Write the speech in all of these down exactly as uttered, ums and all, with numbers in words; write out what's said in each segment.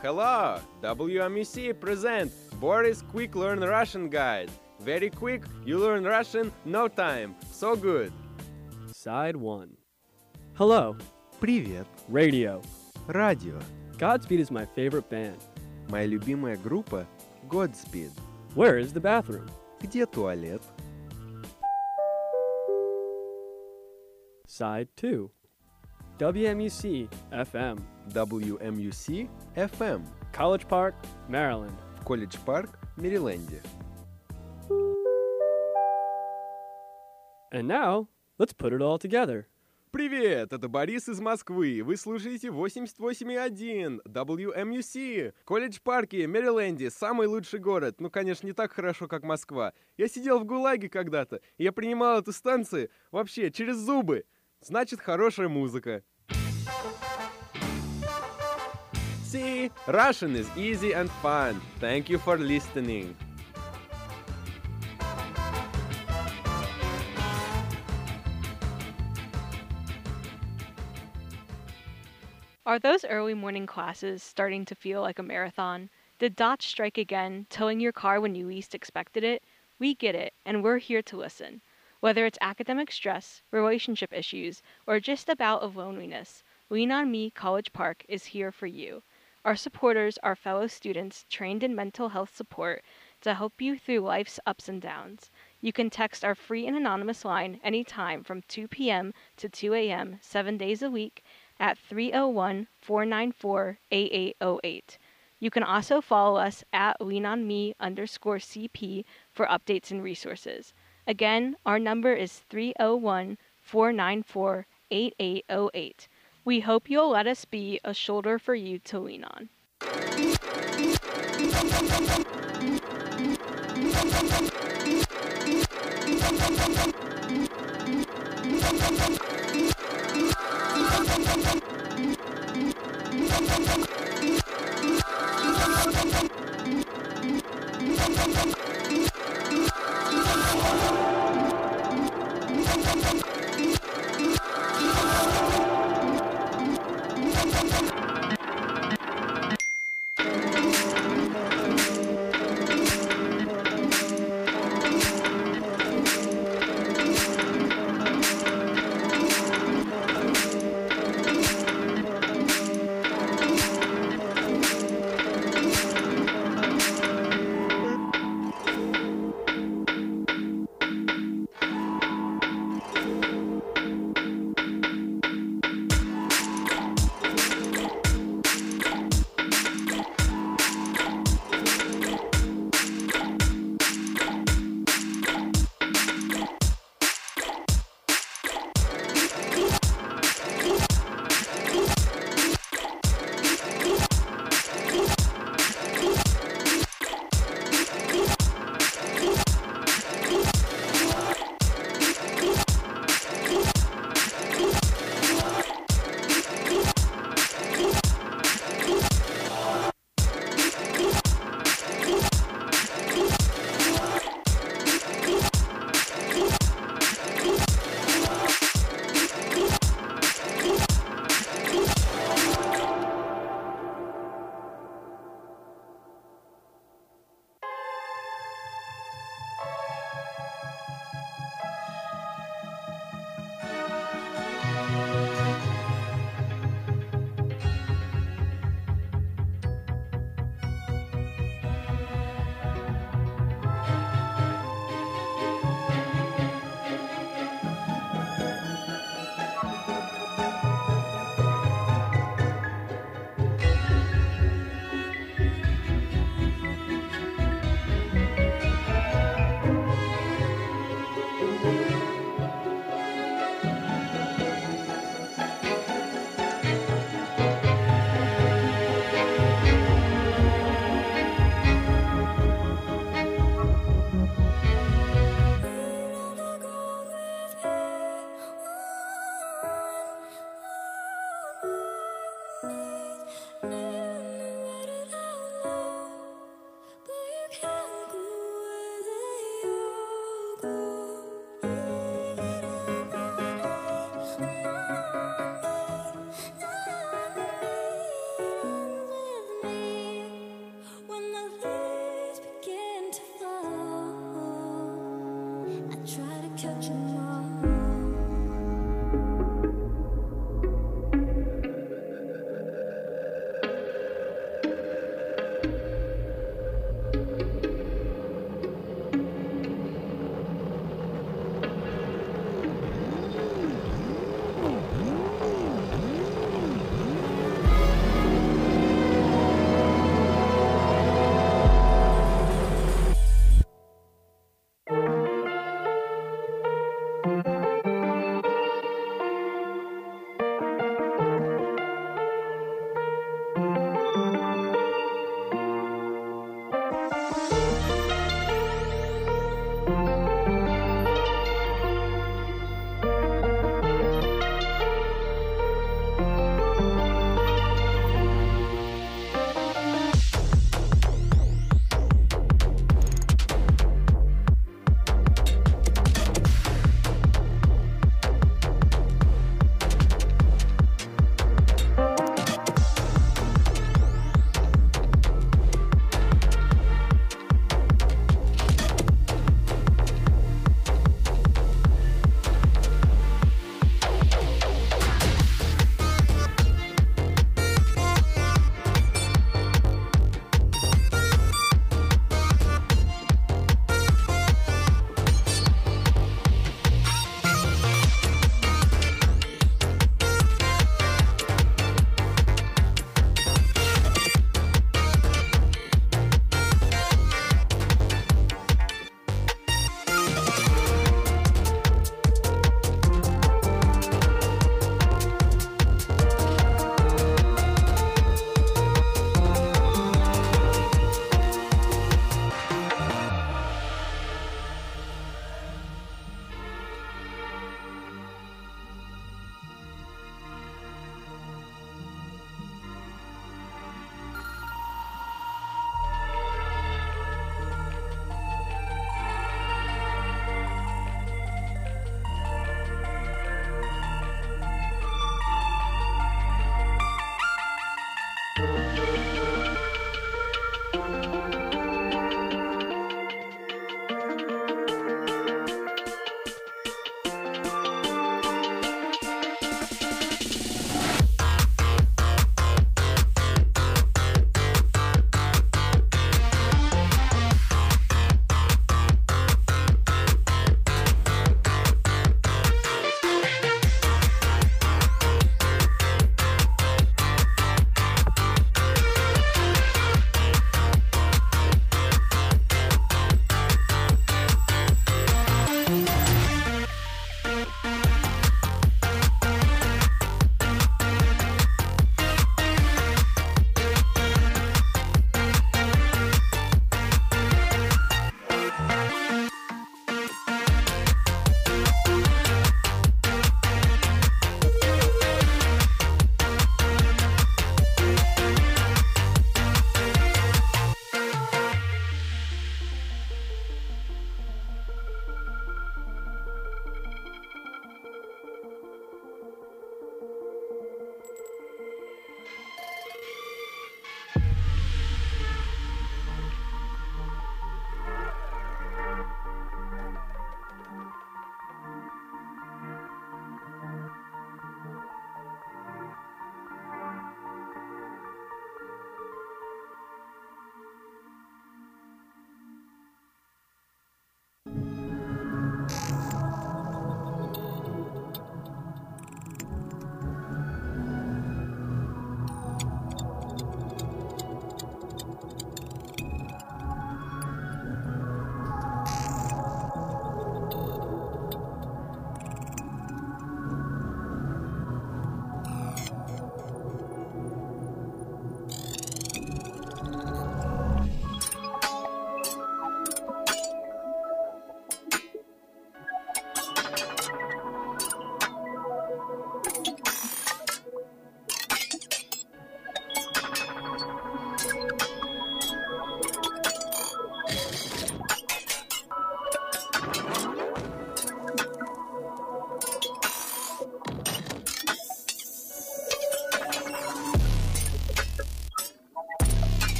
Hello! W M U C present Boris Quick Learn Russian Guide. Very quick, you learn Russian, no time. So good. Side one. Hello. Привет. Radio. Радио. Godspeed is my favorite band. Моя любимая группа Godspeed. Where is the bathroom? Где туалет? Side two. W M U C F M. W M U C F M. College Park, Maryland. В Колледж Парк, Мэриленде. And now, let's put it all together. Привет, это Борис из Москвы. Вы слушаете восемьдесят восемь и один W M U C. Колледж Парке, Мэриленде, самый лучший город. Ну, конечно, не так хорошо, как Москва. Я сидел в ГУЛАГе когда-то, и я принимал эту станцию вообще через зубы. Значит, хорошая музыка. See, Russian is easy and fun. Thank you for listening. Are those early morning classes starting to feel like a marathon? Did dots strike again, towing your car when you least expected it? We get it, and we're here to listen. Whether it's academic stress, relationship issues, or just a bout of loneliness, Lean On Me College Park is here for you. Our supporters are fellow students trained in mental health support to help you through life's ups and downs. You can text our free and anonymous line anytime from two p.m. to two a.m. seven days a week at three oh one, four nine four, eight eight oh eight. You can also follow us at leanonme underscore CP for updates and resources. Again, our number is three oh one, four nine four, eight eight oh eight. We hope you'll let us be a shoulder for you to lean on.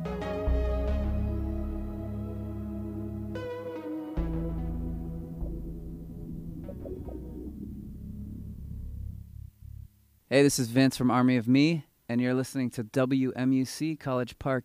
Hey, this is Vince from Army of Me, and you're listening to W M U C College Park.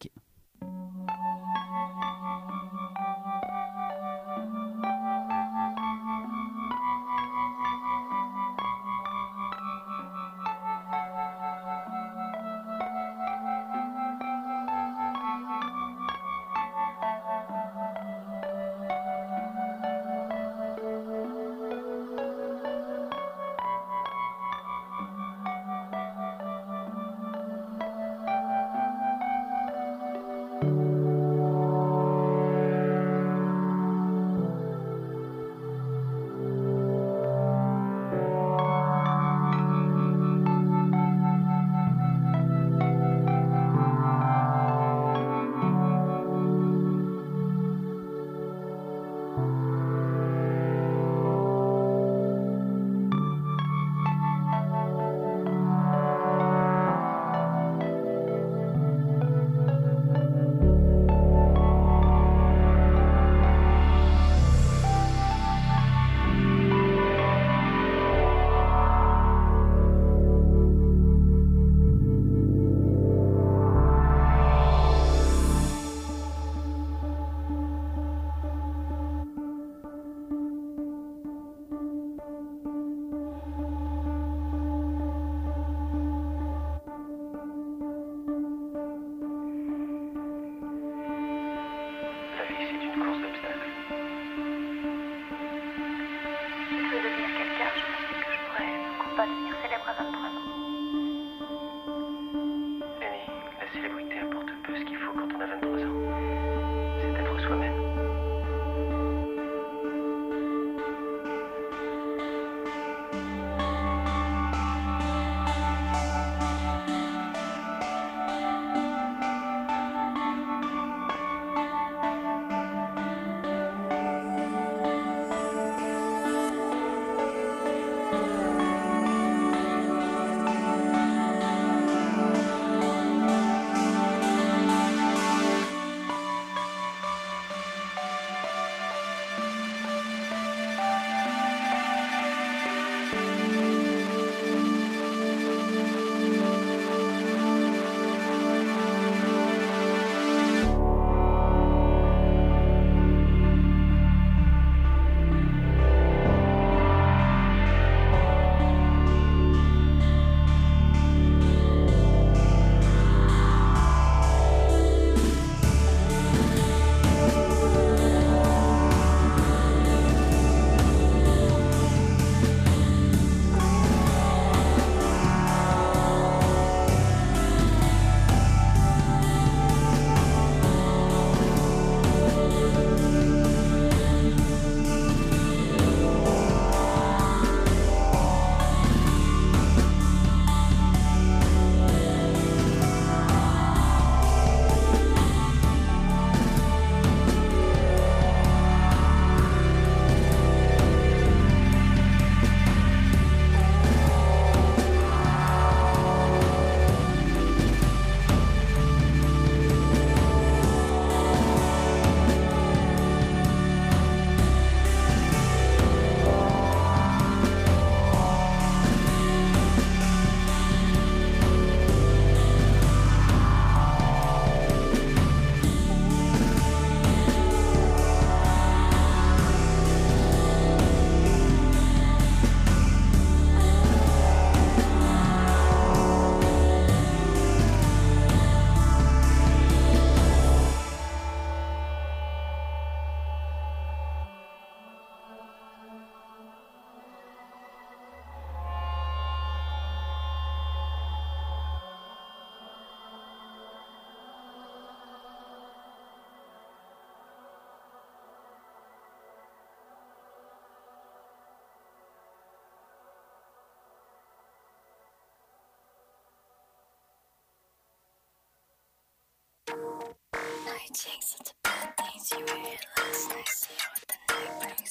Jinx, it's a bad things you heard last night. See what the night brings.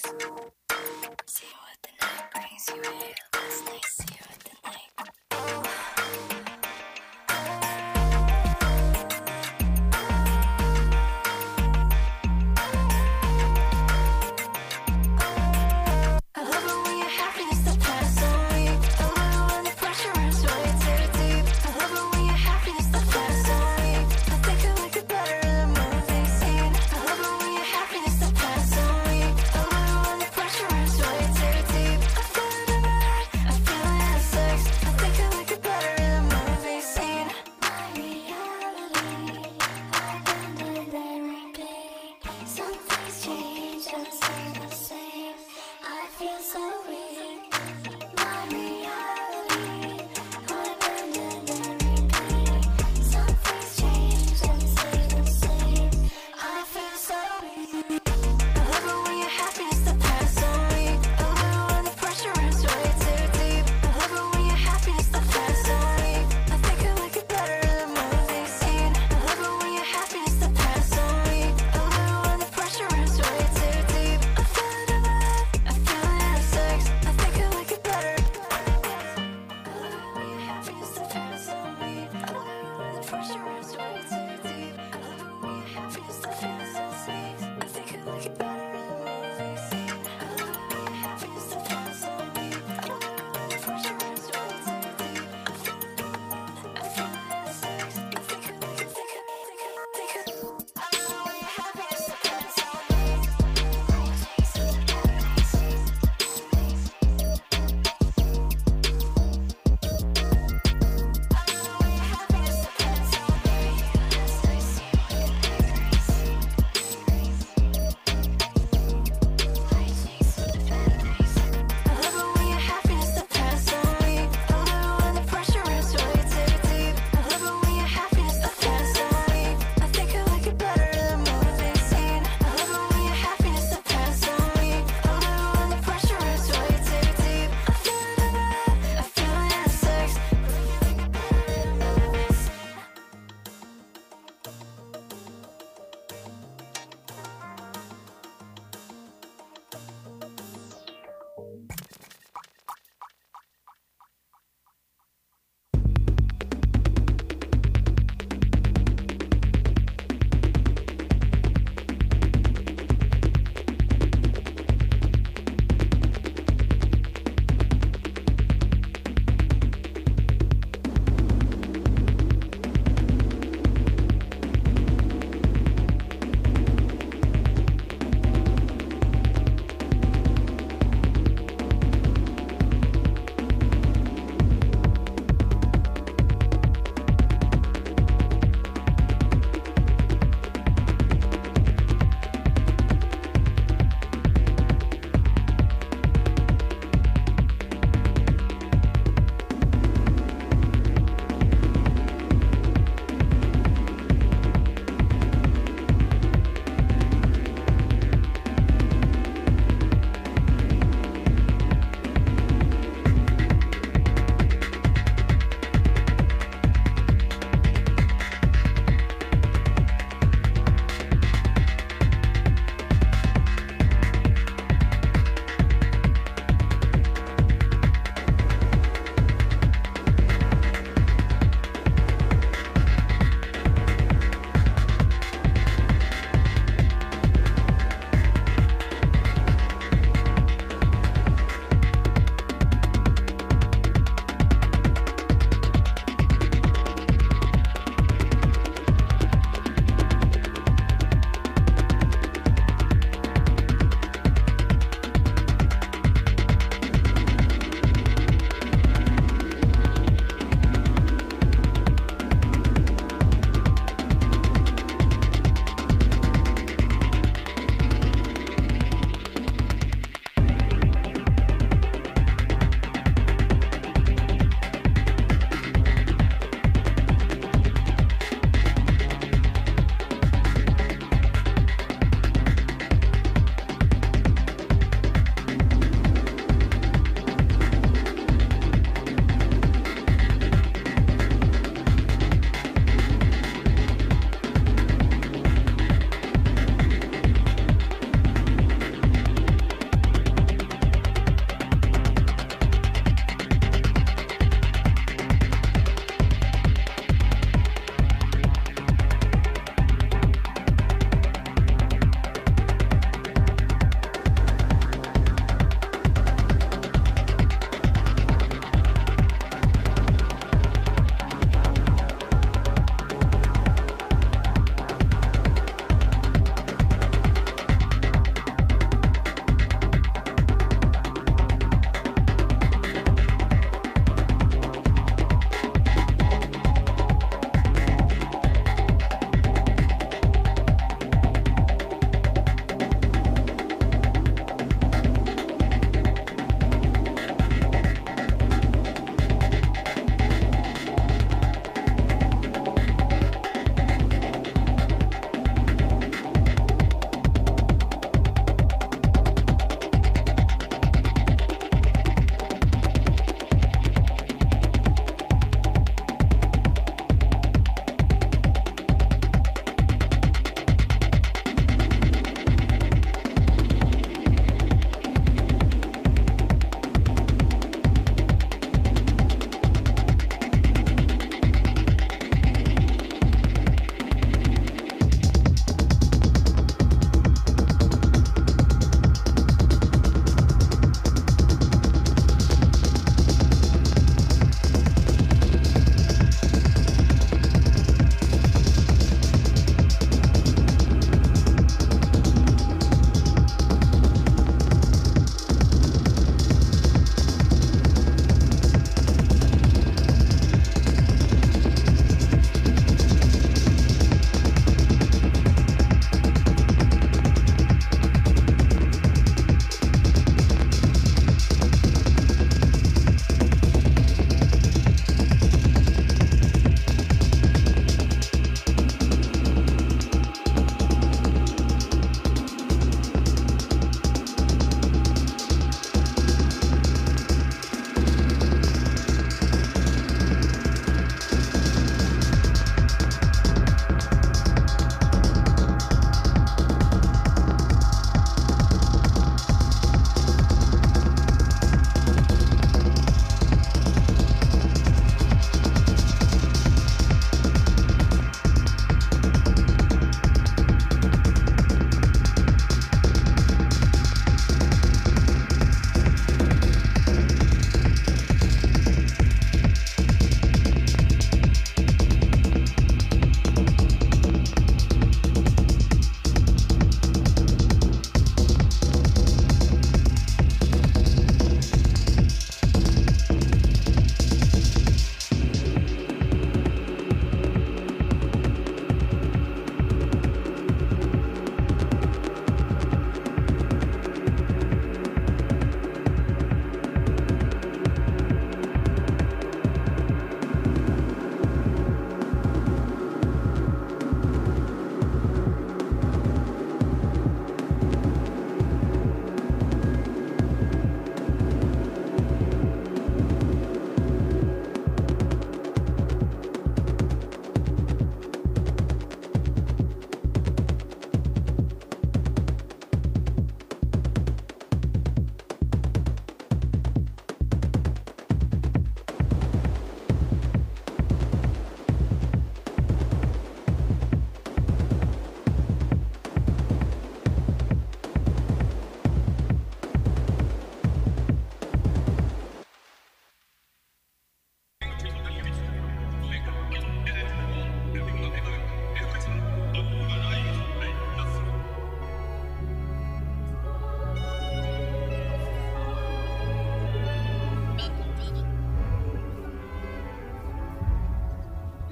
See what the night brings. You heard last night. See what the night brings.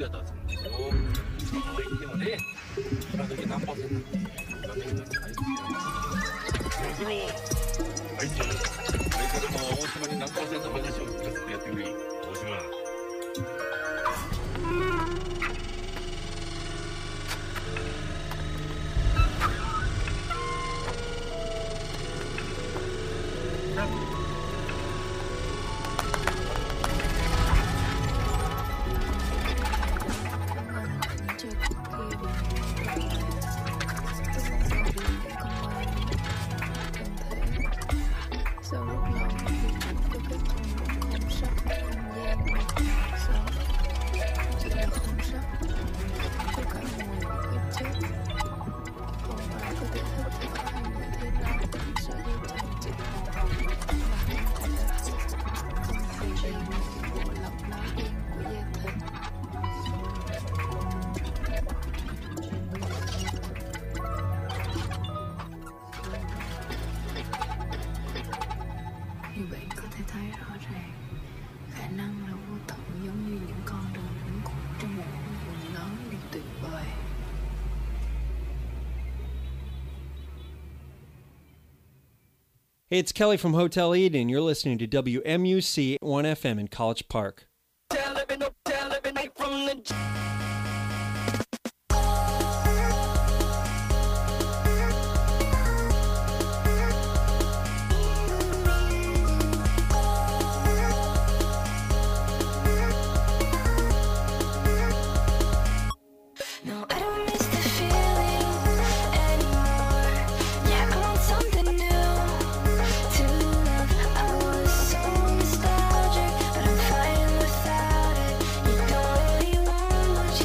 ピアと集めてよ。その相手はね、今時何パーセント画面が入っています。プロ、会長、これからも大島に何パーセント話を聞かせてやってくれ。大島。 Như vậy có thể thấy rõ ràng khả năng là vô tận giống như những con đường vĩnh cửu trong một vùng lớn đi tuyệt vời. Hey, it's Kelly from Hotel Eden. You're listening to W M U C one F M in College Park. No, I don't miss the feeling anymore. Yeah, I want something new to love. I was so nostalgic, but I'm fine without it. You don't really want what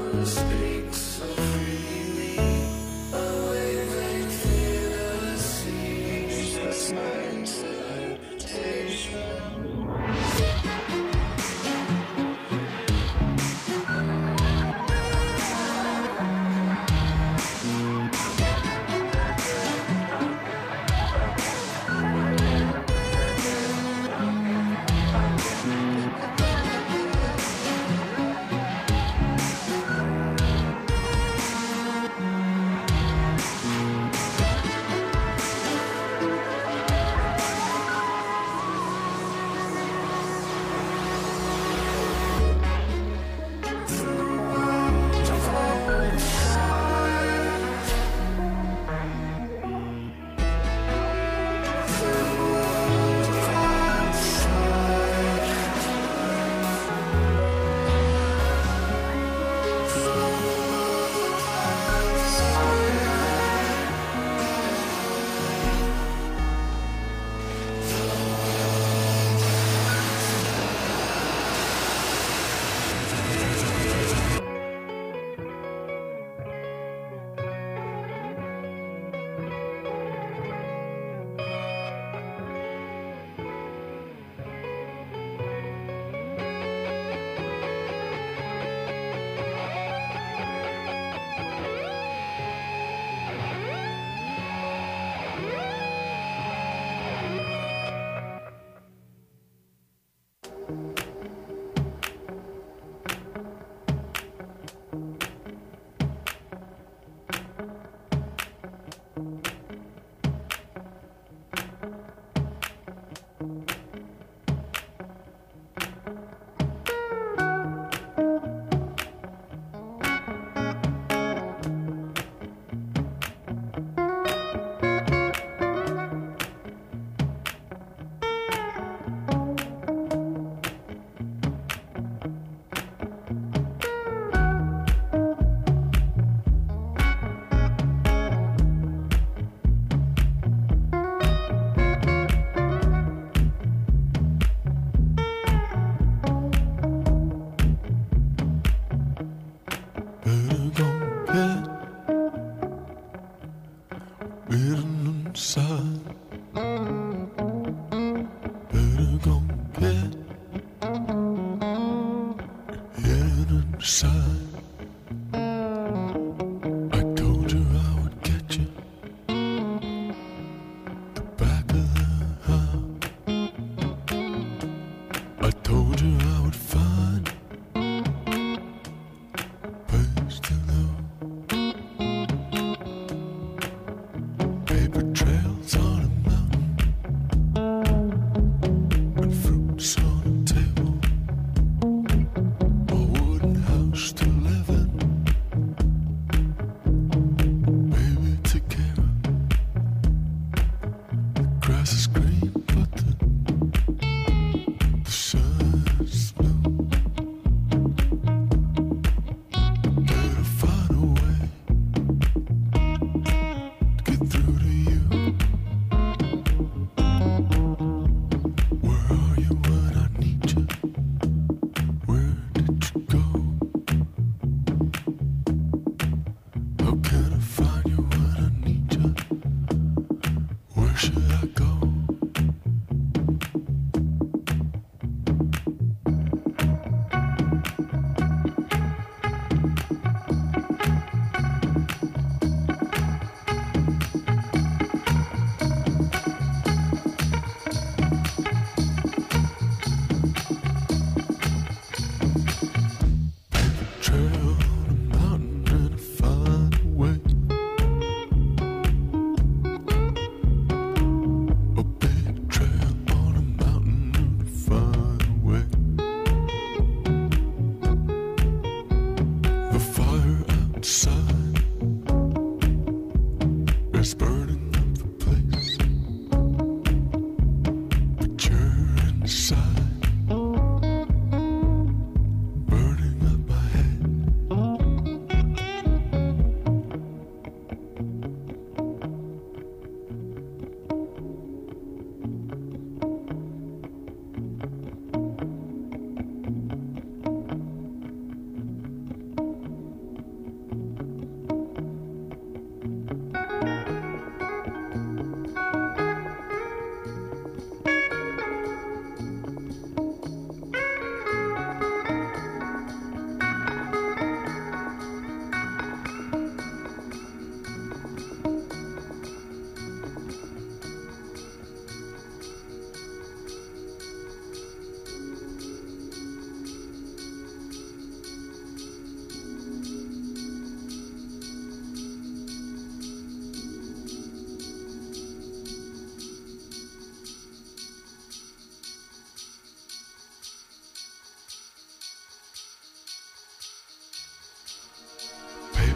Still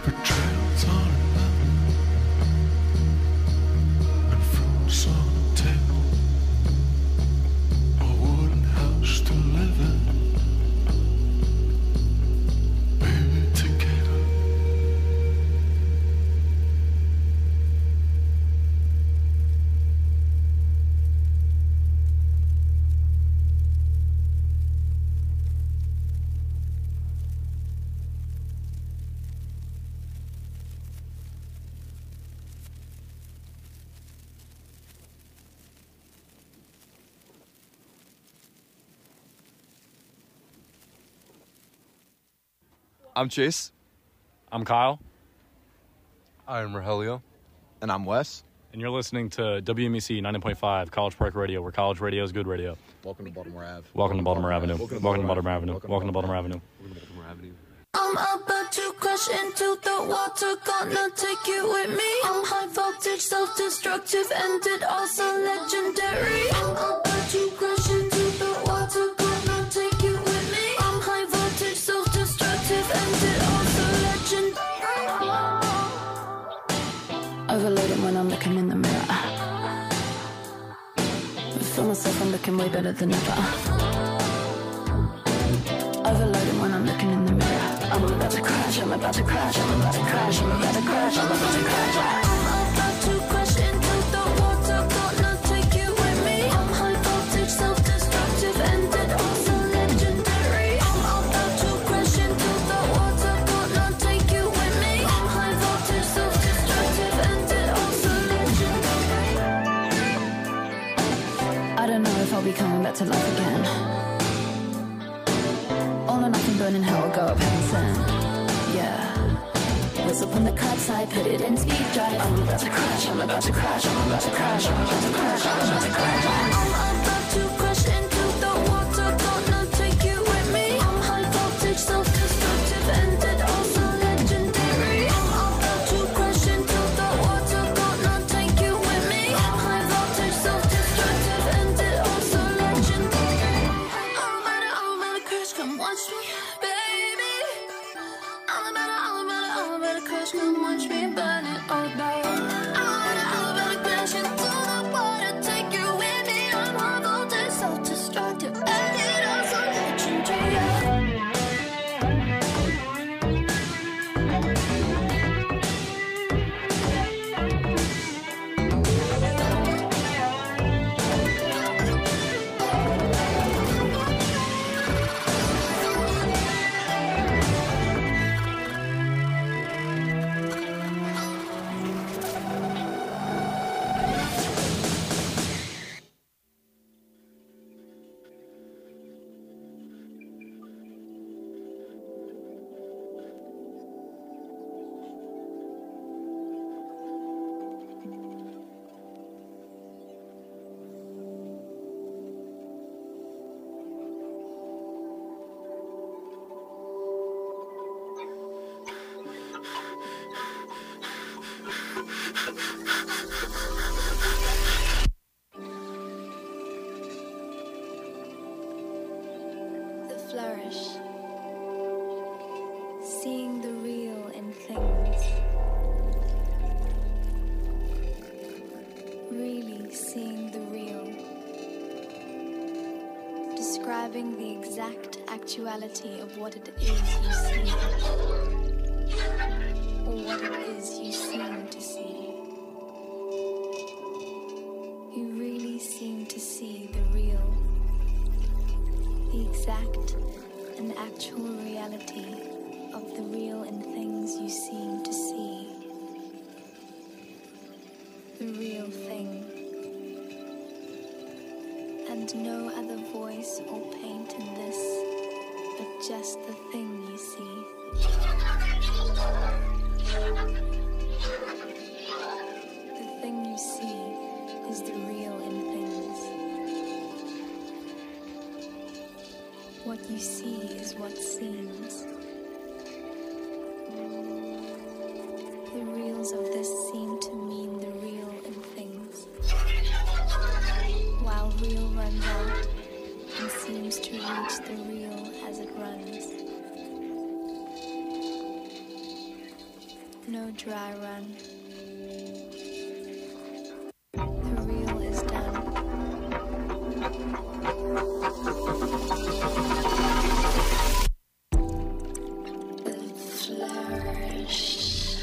paper trails on a mountain and fruits on a table, a wooden house to live in, baby, together. I'm Chase. I'm Kyle. I'm Rogelio. And I'm Wes. And you're listening to W M E C ninety point five College Park Radio, where college radio is good radio. Welcome to Baltimore Ave. Welcome to Baltimore Avenue. Welcome to Baltimore Avenue. Welcome to Baltimore Avenue. I'm about to crash into the water, gonna take you with me. I'm high voltage, self-destructive, and it also legendary. I'm about to crash into the water, gonna take you with me. I'm high voltage, self-destructive, and it also legendary. Overloading when I'm looking in the mirror. I feel myself, I'm looking way better than ever. Overloading when I'm looking in the mirror. I'm about to crash, I'm about to crash, I'm about to crash, I'm about to crash, I'm about to crash. I'm about to crash into the water, gonna take you with me. I'm high voltage, self-destructive, and it also legendary. I'm about to crash into the water, gonna take you with me. I'm high voltage, self-destructive, and it also legendary. I don't know if I'll be coming back to life again. All or nothing, burning hell, go up heaven sent. Yeah. Was up on the cloud side, put it in speed drive. I'm about to crash, I'm about to crash, I'm about to crash, I'm about to crash, I'm about to crash. I'm about to crash into the water, gonna take you with me. I'm high voltage, self-destructive, and it also legendary. I'm about to crash into the water, gonna take you with me. I'm high voltage, self-destructive, and it also legendary. I'm about to, I'm about to crash, come watch me, baby. I'm about to, I'm about to, I'm about to crash, come watch me burn it all down. I'm about to, I'm about to crash into the water, take you with me. I'm high voltage, self-destructive, and it also legendary. The flourish. Seeing the real in things. Really seeing the real. Describing the exact actuality of what it is you see. Or what it is you seem to see. You really seem to see the real. The exact and actual reality of the real in things you seem to see. The real thing. And no other voice or paint in this, but just the thing you see. The thing you see is the real in things. What you see is what seems. The reals of this seem to mean the real in things. While real runs out and seems to reach the real as it runs. no dry run. The real is done. The flourish.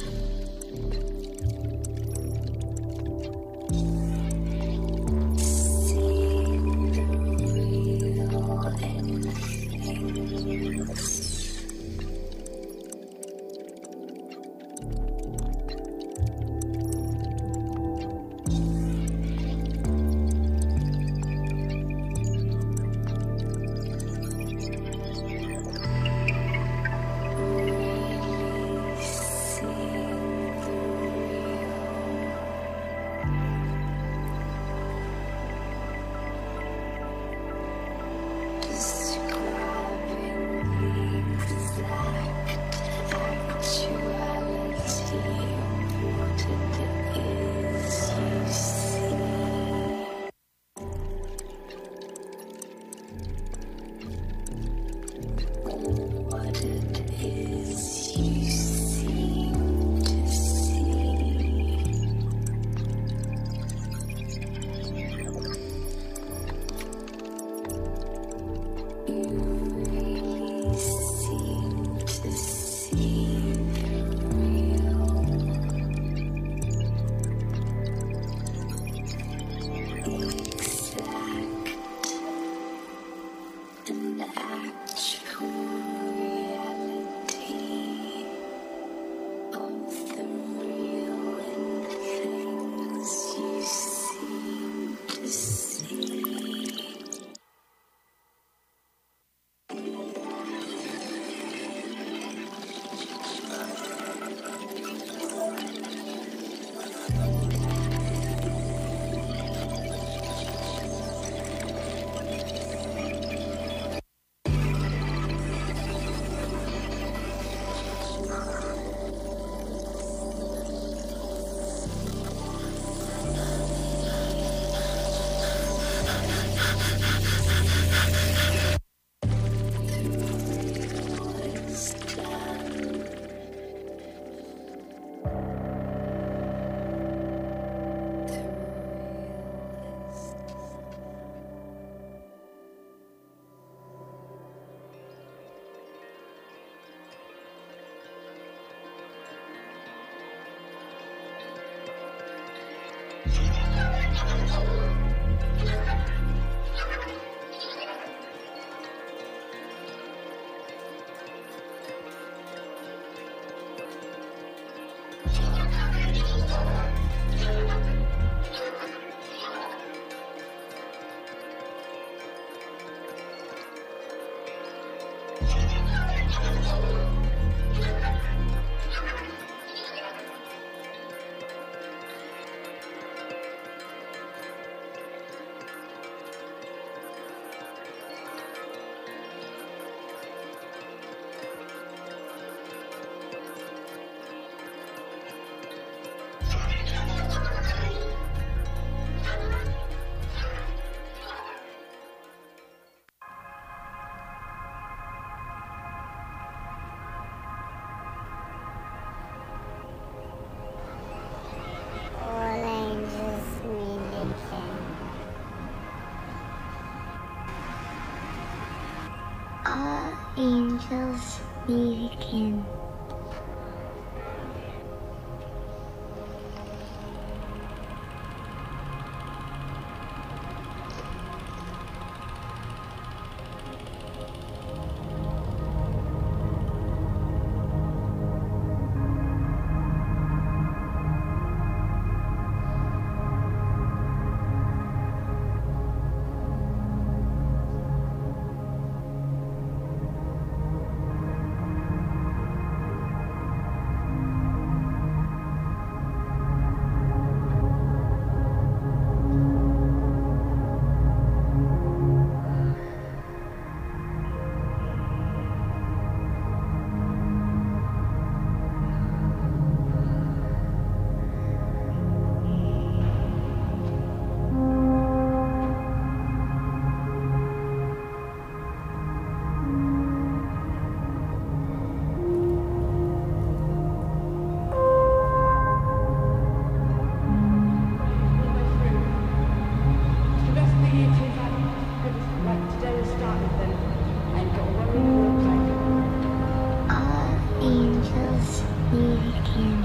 Angels meet again. American.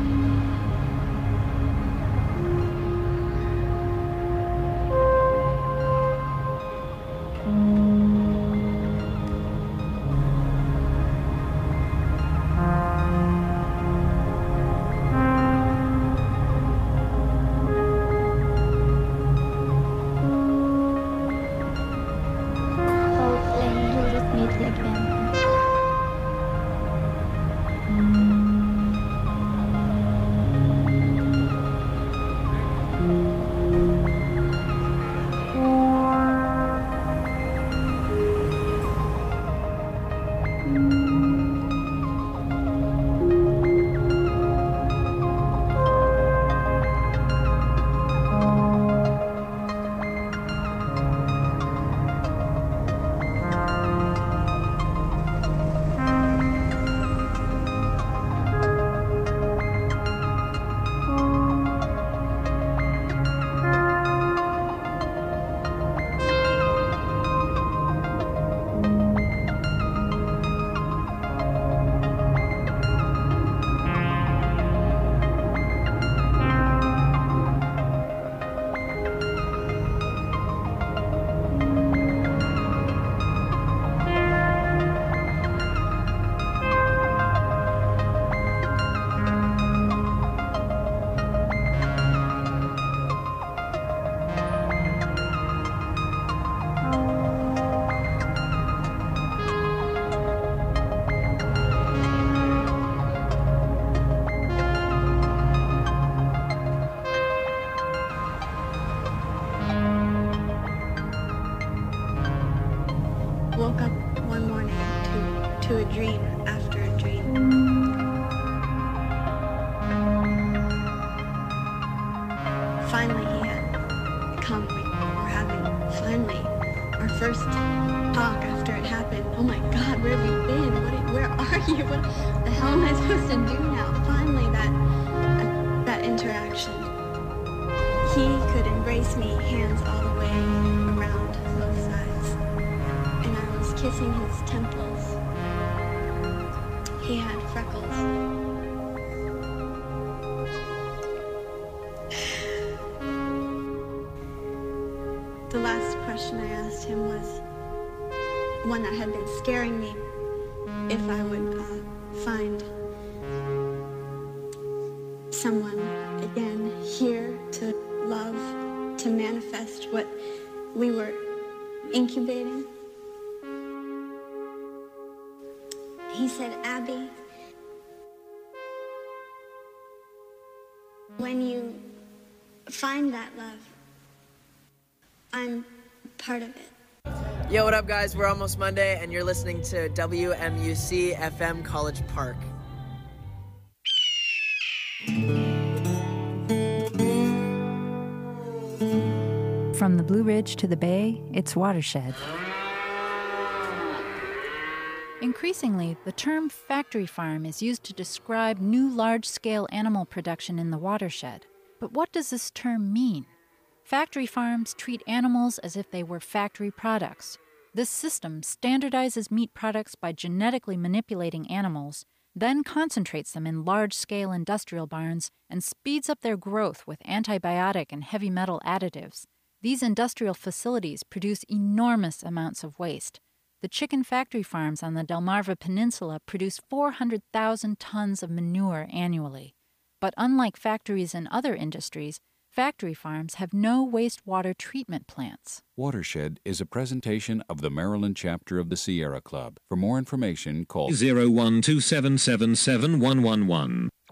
Woke up one morning to, to a dream after a dream. Finally he had come. We were having finally our first talk after it happened. Oh my God, where have you been? What, where are you? What the hell am I supposed to do now? Finally that, uh, that interaction. He could embrace me, hands all the way around both sides. And I was kissing his temples. He had freckles. The last question I asked him was one that had been scaring me, if I would uh, find someone again here to love, to manifest what we were incubating. He said, Abby, when you find that love, I'm part of it. Yo, what up, guys? We're almost Monday, and you're listening to W M U C F M College Park. From the Blue Ridge to the Bay, it's Watershed. Increasingly, the term factory farm is used to describe new large-scale animal production in the watershed. But what does this term mean? Factory farms treat animals as if they were factory products. This system standardizes meat products by genetically manipulating animals, then concentrates them in large-scale industrial barns and speeds up their growth with antibiotic and heavy metal additives. These industrial facilities produce enormous amounts of waste. The chicken factory farms on the Delmarva Peninsula produce four hundred thousand tons of manure annually. But unlike factories in other industries, factory farms have no wastewater treatment plants. Watershed is a presentation of the Maryland chapter of the Sierra Club. For more information, call zero one two seven seven seven one one one.